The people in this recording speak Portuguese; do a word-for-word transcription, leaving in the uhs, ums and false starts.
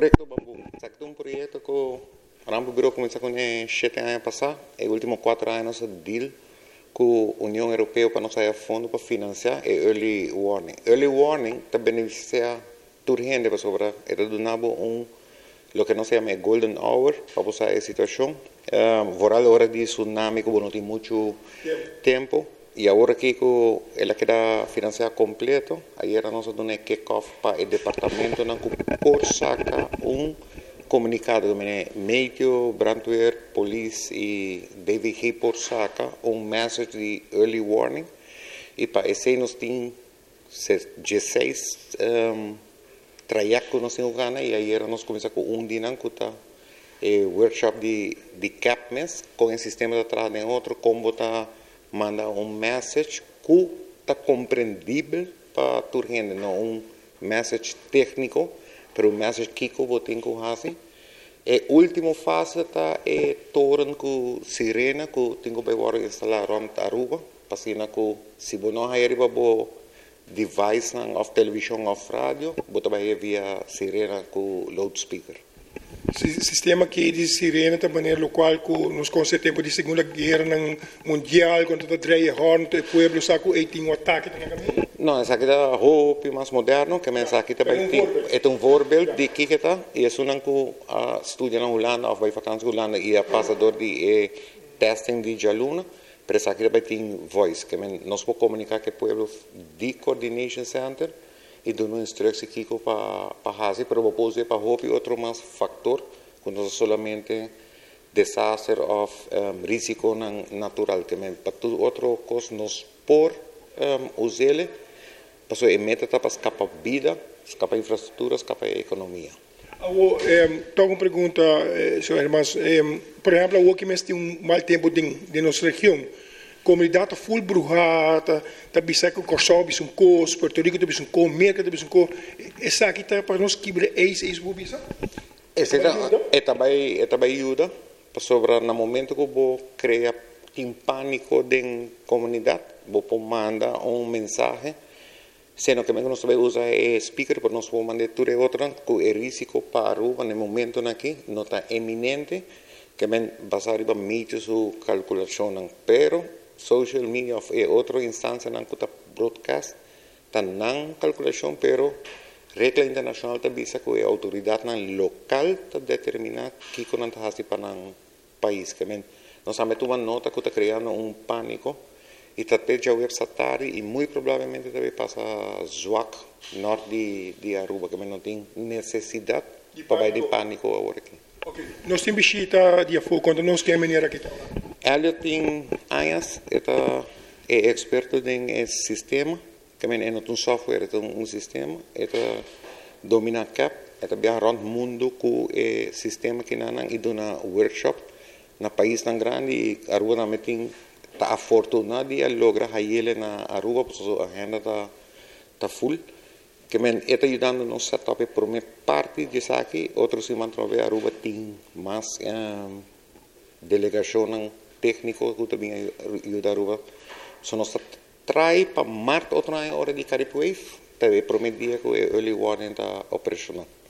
Correcto, Bambu. Exacto, un proyecto que Rambo Bureau comenzó con siete años pasados, y los últimos cuatro años de deal con la Unión Europea para nos dar fondos para financiar el Early Warning. Early Warning te beneficia tu gente para sobre, era donado un, lo que no se llama el Golden Hour para pasar esa situación. Um, Voral hora de tsunami, que no tiene mucho tiempo. Y ahora que ela queda financiada completo, ayer nosotros damos un kick-off para el departamento por sacar un comunicado que medio, brandweer, police y D V G por sacar un message de early warning. Y para ese nos tiene dieciséis um, trayectos que nos tenemos ganas y ayer nos comenzamos con un día eh, workshop de, de CAPMES con el sistema de atrás de otro, cómo está manda un message que está comprendible para tu gente, no un message técnico, pero un message que eu tenho que fazer. A última fase está é torno com sirena que tenho que agora instalar rond Aruba, para que se você não arriba bo device na of televisão of rádio, você vai via sirena com loudspeaker. Sistema que de sirene de maneira local que nos conceito de segunda guerra mundial quando está dreie horn o povo saco e tem um ataque não essa aqui é roupa mais moderno que mas aqui também tem é um voorbeeld de que está e é um que estuda na Holanda ou vai vakantie na Holanda e é passador de testing de jaluna para essa aqui também tem voice que nós podemos comunicar com o povo de coordination center e dando uma instrução aqui para para fazer, para depois para roupa e outro mais fator, quando não somente desastre ou um, risco natural, que para tudo outro coisa nos por um, usar, para a meta para escapar vida, escapar infraestrutura, escapar economia. Eu tenho uma pergunta, senhor Hermans. Por exemplo, o que mais tem um mau tempo de nossa região. Comunidade full brujada, tá bisa que Kosovo bis um cos, Porto Rico tá bis um cos, América tá bis um cos. Essa aqui tá para nós quebrar eis eis o bisa. Essa é também é também ajuda para sobre no momento que vou criar um pânico da comunidade, vou mandar um mensagem, sendo que nós vai usar o speaker para nós vou mandar tudo outro que o risco para Aruba no momento aqui não está eminente, que men basar riba meio sua calculação, pero social media é outra instância na que broadcast tá não calculação, pero regra internacional tá bisa que a autoridade na local tá determinar que que não tá fazendo para um país que men nós sabemos uma nota que tá criando um pânico e tá pede a website e muito provavelmente também passa Zwack norte de de Aruba que men não tem necessidade para de pânico agora aqui. Okay. Nós temos visita de fogo quando nós queremos venir aqui. Ele tem anos, é experto em sistema, que é um software, é um sistema, é domina a cap, é viajar rond o mundo com o sistema que não e do na workshop na país tão grande e Aruba também tem tá afortunado de lograr ele na Aruba, porque a agenda tá tá full. Que men está ajudando nos setup por uma parte de aqui, outros se mantém a Aruba tem mais um, delegação técnica que também ajuda a Aruba. Só nós trai para março outra hora de Caribe Wave, também prometia que o early warning está operacional.